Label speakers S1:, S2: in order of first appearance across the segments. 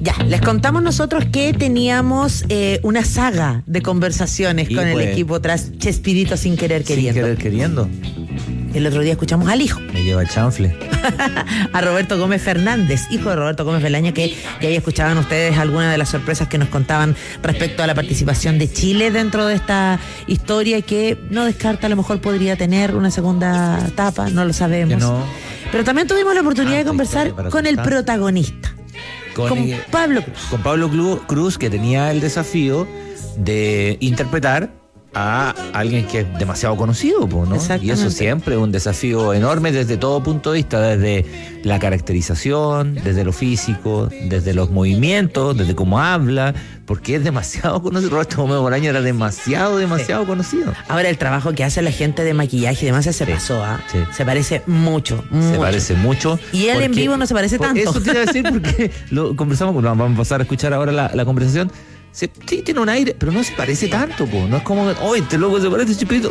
S1: Ya, les contamos nosotros que teníamos una saga de conversaciones con el equipo tras Chespirito sin querer queriendo.
S2: Sin querer queriendo.
S1: El otro día escuchamos al hijo.
S2: Me lleva el chanfle.
S1: A Roberto Gómez Fernández, hijo de Roberto Gómez Belaño, que ahí escuchaban ustedes algunas de las sorpresas que nos contaban respecto a la participación de Chile dentro de esta historia, que no descarta, a lo mejor podría tener una segunda etapa, no lo sabemos.
S2: No.
S1: Pero también tuvimos la oportunidad de conversar con el protagonista, con Pablo Cruz.
S2: Con Pablo Cruz, que tenía el desafío de interpretar a alguien que es demasiado conocido, ¿no? Y eso siempre es un desafío enorme desde todo punto de vista, desde la caracterización, desde lo físico, desde los movimientos, desde cómo habla, porque es demasiado conocido. Roberto Gómez Bolaño era demasiado conocido.
S1: Ahora el trabajo que hace la gente de maquillaje y demás se pasó, ¿eh? Se parece mucho.
S2: Se parece mucho.
S1: Y él en vivo no se parece tanto.
S2: Eso te iba a decir porque lo conversamos, vamos a pasar a escuchar ahora la conversación. Sí, tiene un aire, pero no se parece tanto, po. No es como, este loco se parece a Chespirito.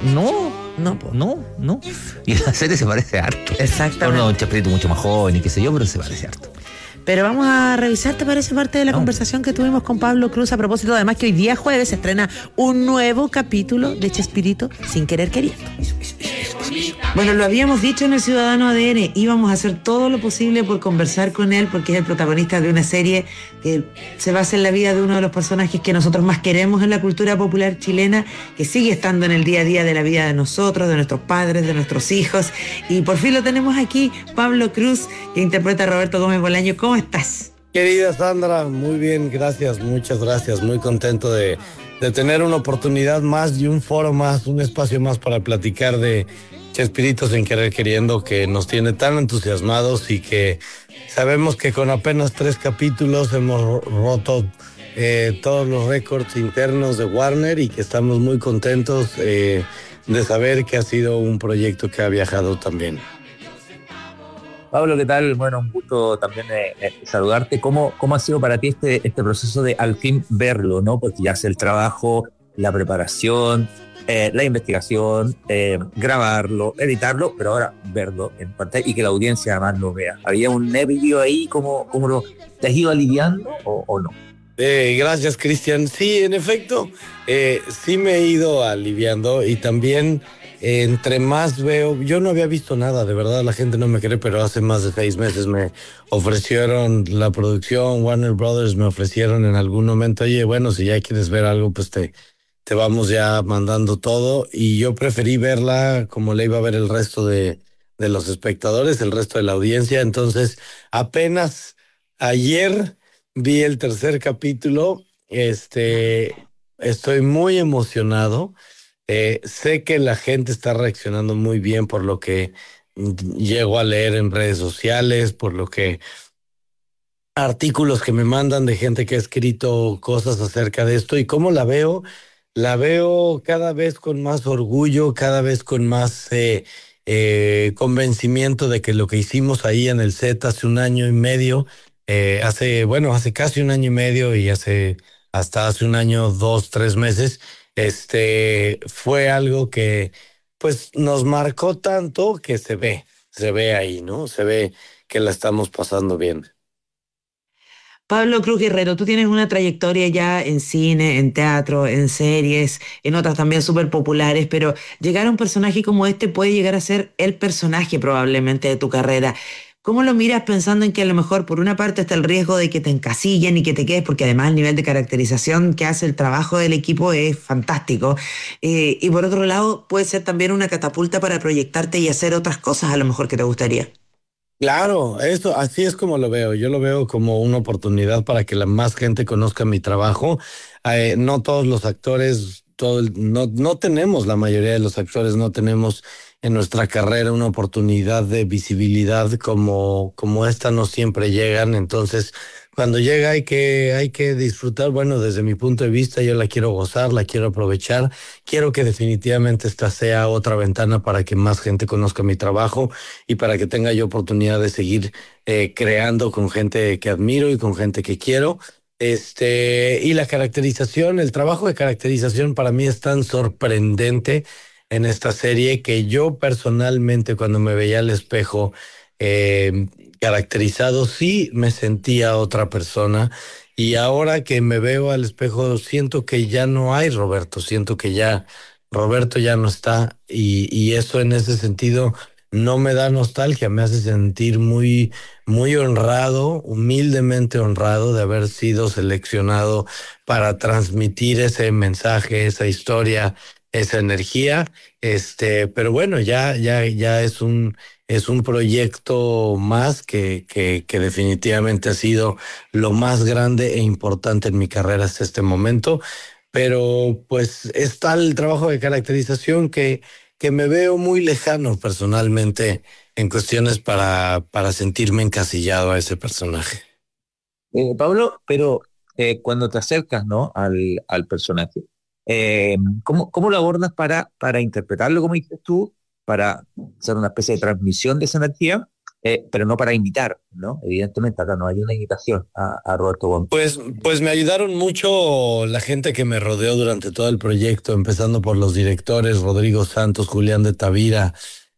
S2: No. Y en la serie se parece harto.
S1: Exactamente.
S2: Un Chespirito mucho más joven y qué sé yo, pero se parece harto.
S1: Pero vamos a revisar, ¿te parece, parte de la conversación que tuvimos con Pablo Cruz? A propósito, además, que hoy día jueves se estrena un nuevo capítulo de Chespirito sin querer queriendo. Bueno, lo habíamos dicho en El Ciudadano ADN, íbamos a hacer todo lo posible por conversar con él, porque es el protagonista de una serie que se basa en la vida de uno de los personajes que nosotros más queremos en la cultura popular chilena, que sigue estando en el día a día de la vida de nosotros, de nuestros padres, de nuestros hijos, y por fin lo tenemos aquí, Pablo Cruz, que interpreta a Roberto Gómez Bolaño. ¿Cómo estás?
S3: Querida Sandra, muy bien, gracias, muchas gracias, muy contento de tener una oportunidad más y un foro más, un espacio más para platicar de Chespirito sin querer queriendo, que nos tiene tan entusiasmados y que sabemos que con apenas 3 capítulos hemos roto todos los récords internos de Warner y que estamos muy contentos de saber que ha sido un proyecto que ha viajado también.
S2: Pablo, ¿qué tal? Bueno, un gusto también saludarte. ¿Cómo ha sido para ti este proceso de al fin verlo, ¿no? Porque ya hace el trabajo, la preparación, la investigación, grabarlo, editarlo, pero ahora verlo en pantalla y que la audiencia además lo vea. ¿Había un nervio ahí? ¿Cómo te has ido aliviando o no?
S3: Gracias, Cristian. Sí, en efecto, sí me he ido aliviando y también entre más veo, yo no había visto nada, de verdad la gente no me cree, pero hace más de 6 meses me ofrecieron la producción, Warner Brothers me ofrecieron en algún momento, oye, bueno, si ya quieres ver algo, pues te vamos ya mandando todo, y yo preferí verla como la iba a ver el resto de los espectadores, el resto de la audiencia. Entonces apenas ayer vi el 3er capítulo, estoy muy emocionado. Sé que la gente está reaccionando muy bien por lo que llego a leer en redes sociales, por lo que artículos que me mandan de gente que ha escrito cosas acerca de esto, y cómo la veo cada vez con más orgullo, cada vez con más convencimiento de que lo que hicimos ahí en el set hace 1 año y medio, hace casi 1 año y medio y hasta hace 1 año, 2, 3 meses, fue algo que pues nos marcó tanto que se ve ahí, ¿no? Se ve que la estamos pasando bien.
S1: Pablo Cruz Guerrero, tú tienes una trayectoria ya en cine, en teatro, en series, en otras también súper populares, pero llegar a un personaje como este puede llegar a ser el personaje probablemente de tu carrera. ¿Cómo lo miras pensando en que a lo mejor por una parte está el riesgo de que te encasillen y que te quedes, porque además el nivel de caracterización que hace el trabajo del equipo es fantástico, y por otro lado puede ser también una catapulta para proyectarte y hacer otras cosas a lo mejor que te gustaría?
S3: Claro, así es como lo veo. Yo lo veo como una oportunidad para que la más gente conozca mi trabajo. No todos los actores, no tenemos, la mayoría de los actores no tenemos en nuestra carrera una oportunidad de visibilidad como esta, no siempre llegan. Entonces, cuando llega hay que disfrutar. Bueno, desde mi punto de vista, yo la quiero gozar, la quiero aprovechar. Quiero que definitivamente esta sea otra ventana para que más gente conozca mi trabajo y para que tenga yo oportunidad de seguir creando con gente que admiro y con gente que quiero. Y la caracterización, el trabajo de caracterización para mí es tan sorprendente en esta serie que yo personalmente, cuando me veía al espejo caracterizado, sí me sentía otra persona y ahora que me veo al espejo siento que ya no hay Roberto, siento que ya Roberto ya no está y eso en ese sentido no me da nostalgia, me hace sentir muy honrado, humildemente honrado de haber sido seleccionado para transmitir ese mensaje, esa historia, esa energía. Pero bueno, ya es un proyecto más que definitivamente ha sido lo más grande e importante en mi carrera hasta este momento. Pero pues está el trabajo de caracterización que me veo muy lejano personalmente en cuestiones para sentirme encasillado a ese personaje.
S2: Pablo, pero cuando te acercas, ¿no? al personaje, ¿cómo lo abordas para interpretarlo, como dices tú, para hacer una especie de transmisión de esa energía, pero no para imitar, ¿no? Evidentemente acá no hay una imitación a Roberto Gómez.
S3: Pues me ayudaron mucho la gente que me rodeó durante todo el proyecto, empezando por los directores Rodrigo Santos, Julián de Tavira,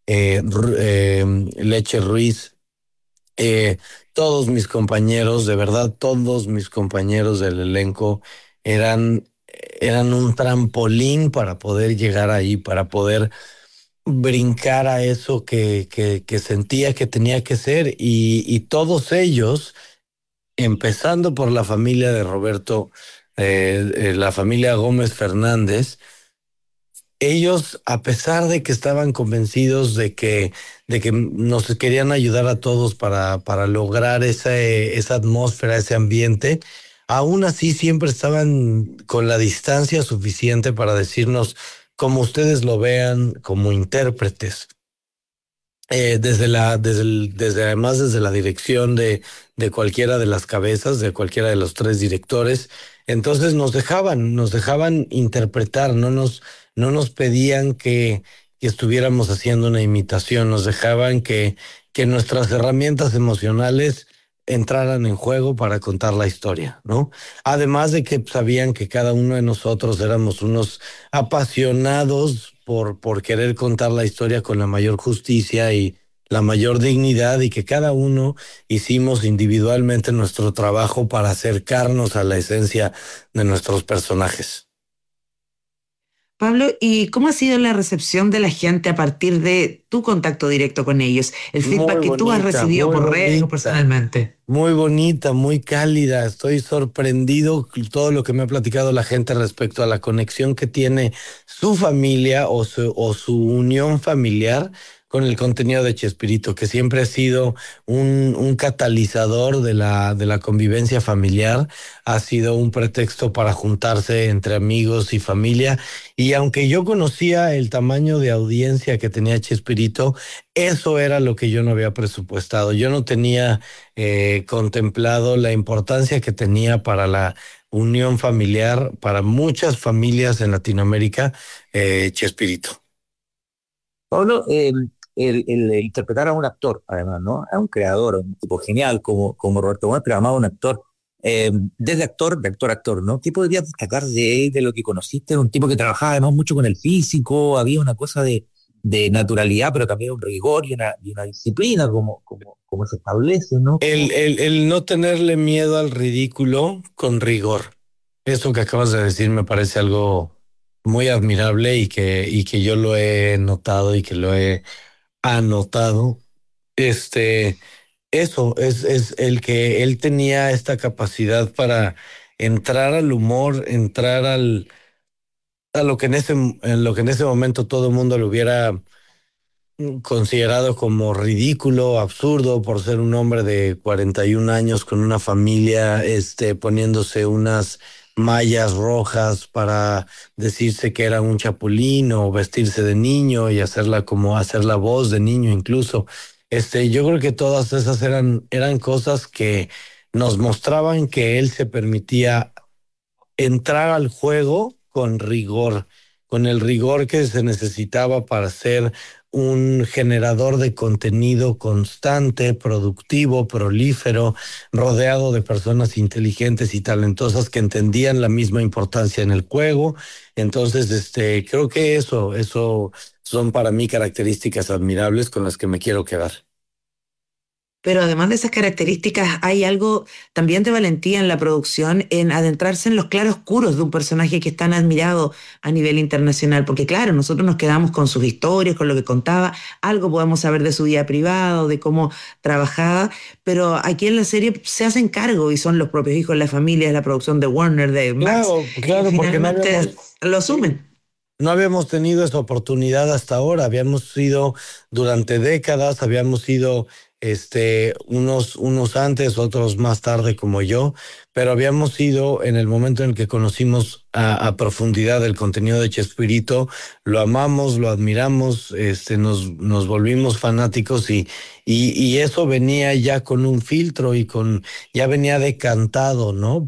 S3: Leche Ruiz, eh, todos mis compañeros, de verdad, todos mis compañeros del elenco eran un trampolín para poder llegar ahí, para poder brincar a eso que sentía que tenía que ser y todos ellos empezando por la familia de Roberto, la familia Gómez Fernández, ellos, a pesar de que estaban convencidos de que nos querían ayudar a todos para lograr esa atmósfera, ese ambiente, aún así siempre estaban con la distancia suficiente para decirnos como ustedes lo vean como intérpretes desde además desde la dirección de cualquiera de las cabezas, de cualquiera de los tres directores. Entonces nos dejaban interpretar, no nos pedían que estuviéramos haciendo una imitación, nos dejaban que nuestras herramientas emocionales entraran en juego para contar la historia, ¿no? Además de que sabían que cada uno de nosotros éramos unos apasionados por querer contar la historia con la mayor justicia y la mayor dignidad y que cada uno hicimos individualmente nuestro trabajo para acercarnos a la esencia de nuestros personajes.
S1: Pablo, ¿y cómo ha sido la recepción de la gente a partir de tu contacto directo con ellos? El feedback
S3: Muy
S1: que tú has
S3: bonita,
S1: recibido
S3: muy
S1: por redes o
S3: bonita.
S1: personalmente.
S3: Muy bonita, muy cálida. Estoy sorprendido con todo lo que me ha platicado la gente respecto a la conexión que tiene su familia o su unión familiar con el contenido de Chespirito, que siempre ha sido un catalizador de la convivencia familiar, ha sido un pretexto para juntarse entre amigos y familia. Y aunque yo conocía el tamaño de audiencia que tenía Chespirito, eso era lo que yo no había presupuestado. Yo no tenía contemplado la importancia que tenía para la unión familiar, para muchas familias en Latinoamérica, Chespirito.
S2: Pablo, el interpretar a un actor, además, ¿no? A un creador, un tipo genial como Roberto Gómez, pero además un actor, desde actor, de actor a actor, ¿no? ¿Qué podrías destacar de él, de lo que conociste? Era un tipo que trabajaba además mucho con el físico, había una cosa de naturalidad, pero también un rigor y una disciplina, como se establece, ¿no?
S3: El no tenerle miedo al ridículo con rigor. Eso que acabas de decir me parece algo muy admirable y que yo lo he notado y que lo he anotado. Este, Eso es el que él tenía esta capacidad para entrar al humor, a lo que en lo que en ese momento todo el mundo lo hubiera considerado como ridículo, absurdo por ser un hombre de 41 años con una familia, poniéndose unas mallas rojas para decirse que era un chapulín o vestirse de niño y hacerla como hacer la voz de niño incluso. Yo creo que todas esas eran cosas que nos mostraban que él se permitía entrar al juego con rigor, con el rigor que se necesitaba para ser un generador de contenido constante, productivo, prolífero, rodeado de personas inteligentes y talentosas que entendían la misma importancia en el juego. Entonces, creo que eso son para mí características admirables con las que me quiero quedar.
S1: Pero además de esas características, hay algo también de valentía en la producción, en adentrarse en los claroscuros de un personaje que es tan admirado a nivel internacional. Porque claro, nosotros nos quedamos con sus historias, con lo que contaba, algo podemos saber de su vida privada, de cómo trabajaba, pero aquí en la serie se hacen cargo y son los propios hijos, la familia, la producción de Warner, de Max,
S3: Claro,
S1: que
S3: claro, porque
S1: finalmente lo asumen.
S3: no habíamos tenido esa oportunidad hasta ahora. Habíamos sido durante décadas, habíamos sido unos antes, otros más tarde como yo, pero habíamos sido en el momento en el que conocimos a profundidad el contenido de Chespirito, lo amamos, lo admiramos, nos volvimos fanáticos y eso venía ya con un filtro ya venía decantado, ¿no?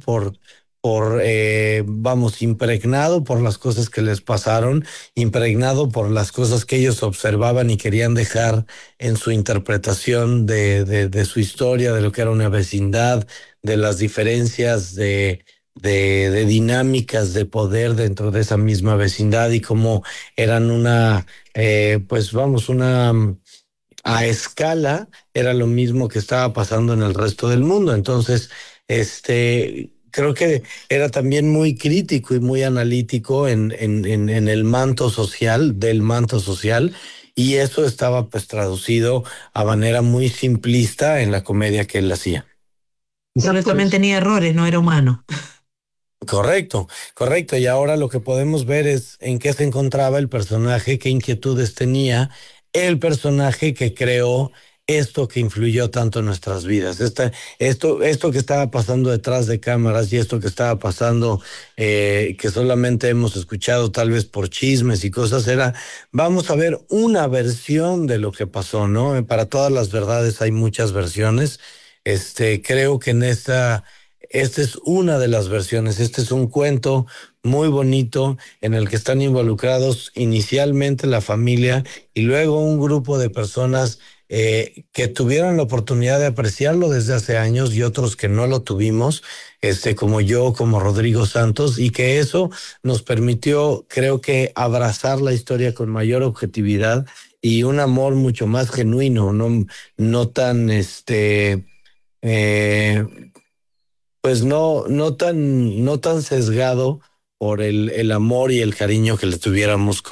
S3: Vamos, impregnado por las cosas que les pasaron, impregnado por las cosas que ellos observaban y querían dejar en su interpretación de su historia, de lo que era una vecindad, de las diferencias de dinámicas de poder dentro de esa misma vecindad y cómo eran pues vamos, a escala, era lo mismo que estaba pasando en el resto del mundo. Entonces, creo que era también muy crítico y muy analítico en el manto social, del manto social, y eso estaba pues traducido a manera muy simplista en la comedia que él hacía.
S1: Pero también tenía errores, no era humano.
S3: Correcto, correcto. Y ahora lo que podemos ver es en qué se encontraba el personaje, qué inquietudes tenía el personaje que creó esto que influyó tanto en nuestras vidas. Esto que estaba pasando detrás de cámaras y esto que estaba pasando, que solamente hemos escuchado tal vez por chismes y cosas, vamos a ver una versión de lo que pasó, ¿no? Para todas las verdades hay muchas versiones. Creo que esta es una de las versiones. Este es un cuento muy bonito en el que están involucrados inicialmente la familia y luego un grupo de personas que tuvieron la oportunidad de apreciarlo desde hace años y otros que no lo tuvimos, como yo, como Rodrigo Santos, y que eso nos permitió, creo que, abrazar la historia con mayor objetividad y un amor mucho más genuino, no tan eh, pues no tan sesgado por el amor y el cariño que le tuviéramos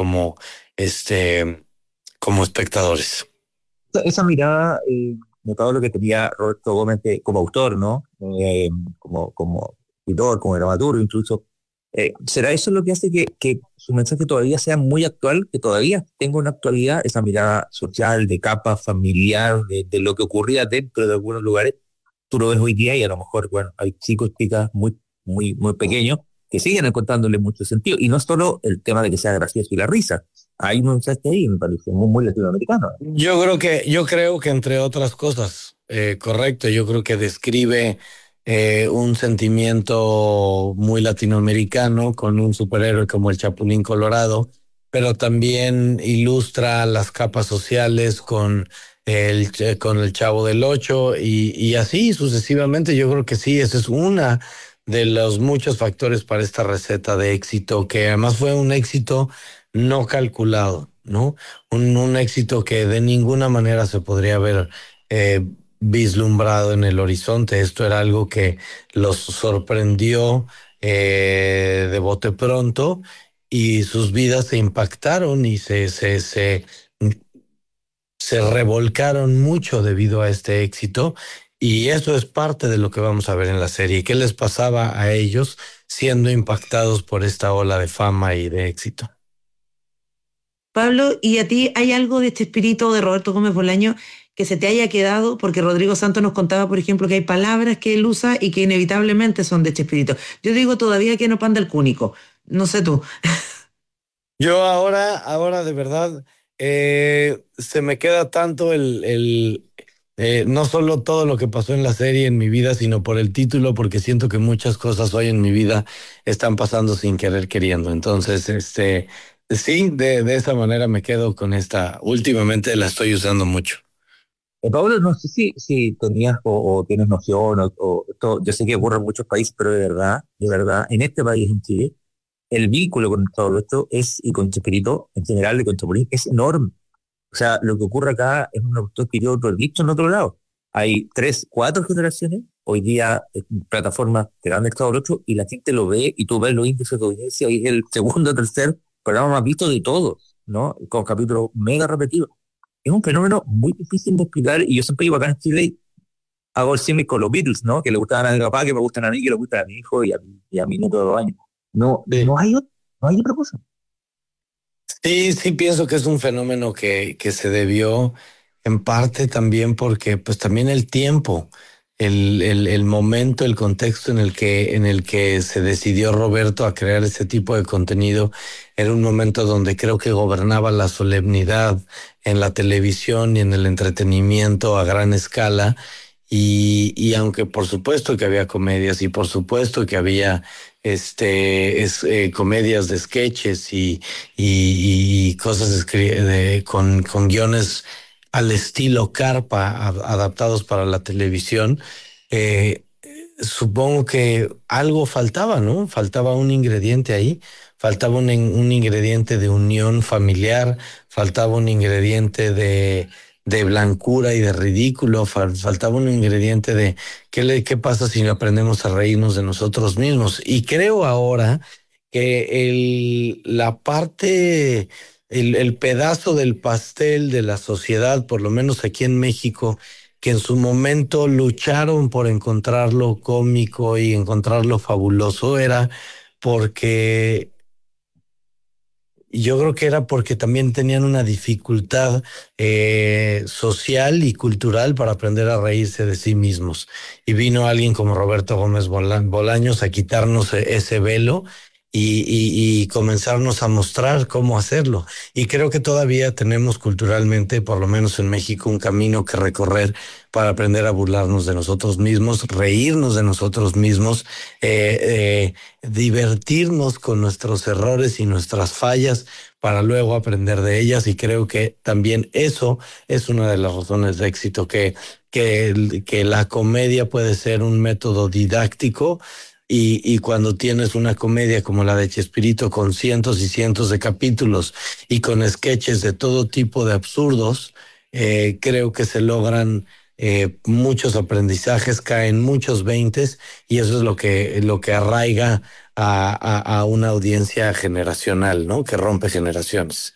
S3: como espectadores.
S2: Esa mirada, notado lo que tenía Roberto Gómez como autor, ¿no? Como escritor, como dramaturgo incluso. ¿Será eso lo que hace que su mensaje todavía sea muy actual, que todavía tenga una actualidad, esa mirada social, de capa familiar, de lo que ocurría dentro de algunos lugares? Tú lo ves hoy día y a lo mejor, bueno, hay chicos, chicas muy pequeños que siguen encontrándole mucho sentido. Y no solo el tema de que sea gracioso y la risa. Hay un mensaje ahí, me parece, muy latinoamericano.
S3: Yo creo que entre otras cosas, correcto, yo creo que describe un sentimiento muy latinoamericano con un superhéroe como el Chapulín Colorado, pero también ilustra las capas sociales con el Chavo del Ocho y así sucesivamente. Yo creo que sí, esa es una de los muchos factores para esta receta de éxito, que además fue un éxito no calculado, ¿no? Un éxito que de ninguna manera se podría haber eh, vislumbrado en el horizonte. Esto era algo que los sorprendió de bote pronto y sus vidas se impactaron y se revolcaron mucho debido a este éxito y eso es parte de lo que vamos a ver en la serie. ¿Qué les pasaba a ellos siendo impactados por esta ola de fama y de éxito?
S1: Pablo, ¿y a ti hay algo de este espíritu de Roberto Gómez Bolaño que se te haya quedado? Porque Rodrigo Santos nos contaba, por ejemplo, que hay palabras que él usa y que inevitablemente son de este espíritu. Yo digo todavía que no panda el cúnico. No sé tú.
S3: Yo ahora de verdad, se me queda tanto no solo todo lo que pasó en la serie en mi vida, sino por el título, porque siento que muchas cosas hoy en mi vida están pasando sin querer queriendo. Entonces, sí, de esa manera me quedo con esta. Últimamente la estoy usando mucho.
S2: Pablo, no sé si tenías o tienes noción, o esto, yo sé que ocurre en muchos países, pero de verdad, en este país, en Chile, el vínculo con todo esto y con Chespirito, en general, de con Chapulín, es enorme. O sea, lo que ocurre acá es una cuestión que yo otro he visto en otro lado. hay 3, 4 generaciones, hoy día plataformas te dan Estado del 8 y la gente lo ve y tú ves los índices de audiencia y es el segundo, tercer programa más visto de todos, ¿no? Con capítulos mega repetidos. Es un fenómeno muy difícil de explicar y yo siempre digo acá en Chile, hago el símil con los Beatles, ¿no? Que le gustaban a mi papá, que me gustan a mí, que le gustan a mi hijo y a mi nieto de 2 años. No,
S3: Sí.
S2: no hay otra cosa.
S3: Sí, pienso que es un fenómeno que se debió en parte también porque pues también el tiempo, el momento, el contexto en el que se decidió Roberto a crear ese tipo de contenido era un momento donde creo que gobernaba la solemnidad en la televisión y en el entretenimiento a gran escala. Y aunque por supuesto que había comedias y por supuesto que había comedias de sketches y cosas con guiones al estilo Carpa adaptados para la televisión, eh, supongo que algo faltaba, ¿no? Faltaba un ingrediente ahí, faltaba un ingrediente de unión familiar, faltaba un ingrediente de blancura y de ridículo, faltaba un ingrediente de qué pasa si aprendemos a reírnos de nosotros mismos. Y creo ahora que la parte, el pedazo del pastel de la sociedad, por lo menos aquí en México, que en su momento lucharon por encontrarlo cómico y encontrarlo fabuloso, era porque yo creo que era porque también tenían una dificultad social y cultural para aprender a reírse de sí mismos. Y vino alguien como Roberto Gómez Bolaños a quitarnos ese velo y comenzarnos a mostrar cómo hacerlo. Y creo que todavía tenemos culturalmente, por lo menos en México, un camino que recorrer para aprender a burlarnos de nosotros mismos, reírnos de nosotros mismos, divertirnos con nuestros errores y nuestras fallas para luego aprender de ellas. Y creo que también eso es una de las razones de éxito, que la comedia puede ser un método didáctico. Y cuando tienes una comedia como la de Chespirito con cientos y cientos de capítulos y con sketches de todo tipo de absurdos, creo que se logran muchos aprendizajes, caen muchos veintes y eso es lo que arraiga a una audiencia generacional, ¿no? Que rompe generaciones.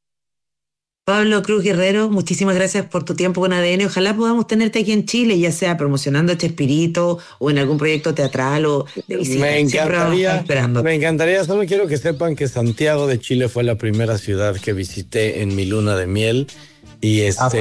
S1: Pablo Cruz Guerrero, muchísimas gracias por tu tiempo con ADN. Ojalá podamos tenerte aquí en Chile, ya sea promocionando Chespirito o en algún proyecto teatral o de visita.
S3: Me encantaría, solo quiero que sepan que Santiago de Chile fue la primera ciudad que visité en mi luna de miel y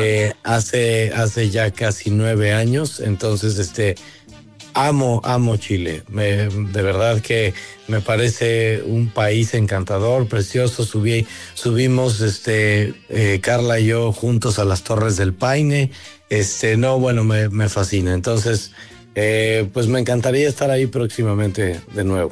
S3: hace ya casi 9 años, entonces amo Chile, de verdad que me parece un país encantador, precioso. Subimos Carla y yo juntos a las Torres del Paine, me fascina. Entonces, pues me encantaría estar ahí próximamente de nuevo.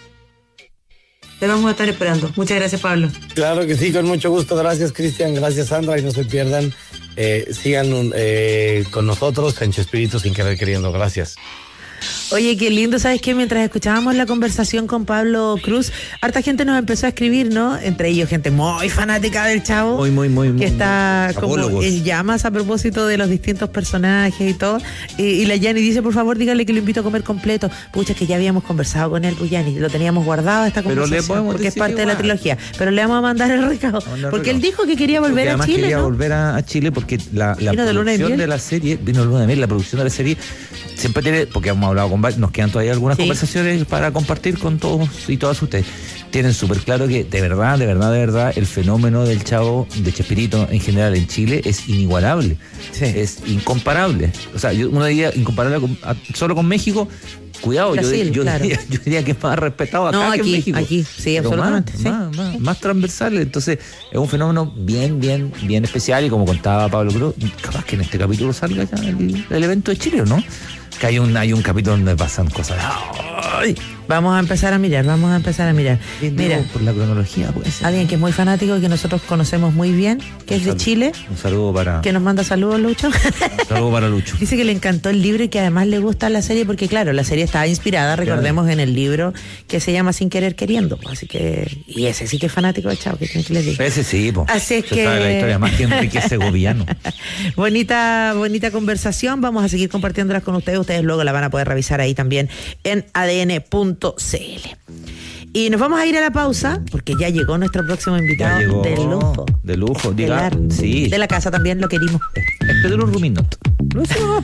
S1: Te vamos a estar esperando. Muchas gracias, Pablo.
S3: Claro que sí, con mucho gusto. Gracias, Cristian. Gracias, Sandra. Y no se pierdan. Sigan con nosotros en Chespirito sin querer queriendo. Gracias.
S1: Oye, qué lindo, ¿sabes qué? Mientras escuchábamos la conversación con Pablo Cruz, harta gente nos empezó a escribir, ¿no? Entre ellos gente muy fanática del Chavo.
S2: Muy.
S1: Que está como en llamas a propósito de los distintos personajes y todo. Y la Yani dice, por favor, dígale que lo invito a comer completo. Pucha, que ya habíamos conversado con él, pues Yani, lo teníamos guardado esta conversación porque es parte de la trilogía. Pero le vamos a mandar el recado. Porque él dijo que quería volver a Chile,
S2: quería
S1: ¿no?
S2: volver a Chile porque la producción de la serie, vino Luna de Miel, la producción de la serie siempre tiene, porque hemos hablado con varios, nos quedan todavía algunas conversaciones para compartir con todos y todas ustedes. Tienen súper claro que de verdad el fenómeno del Chavo, de Chespirito en general en Chile es inigualable, es incomparable. O sea, uno diría incomparable solo con México. Cuidado, Brasil, yo diría que es más respetado acá que en México.
S1: Aquí, sí, absolutamente.
S2: Más transversal. Entonces, es un fenómeno bien especial. Y como contaba Pablo Cruz, capaz que en este capítulo salga ya el evento de Chile, ¿o no? Que hay un capítulo donde pasan cosas. ¡Ay!
S1: Vamos a empezar a mirar. Mira,
S4: por la cronología, pues.
S1: alguien que es muy fanático y que nosotros conocemos muy bien, que es de Chile.
S4: Un saludo para...
S1: Que nos manda saludos, Lucho.
S4: Un saludo para Lucho.
S1: Dice que le encantó el libro y que además le gusta la serie porque, claro, la serie estaba inspirada, recordemos, en el libro que se llama Sin Querer Queriendo. Así que... Y ese sí que es fanático de Chavo, que tiene que les diga.
S4: Ese sí, pues.
S1: Así es que...
S4: sabe la historia más que Enrique Segoviano.
S1: bonita conversación. Vamos a seguir compartiéndolas con ustedes. Ustedes luego la van a poder revisar ahí también en adn.cl. Y nos vamos a ir a la pausa porque ya llegó nuestro próximo invitado de lujo.
S4: De lujo, diga.
S1: Sí. De la casa también lo querimos.
S4: Pedro Ruminot.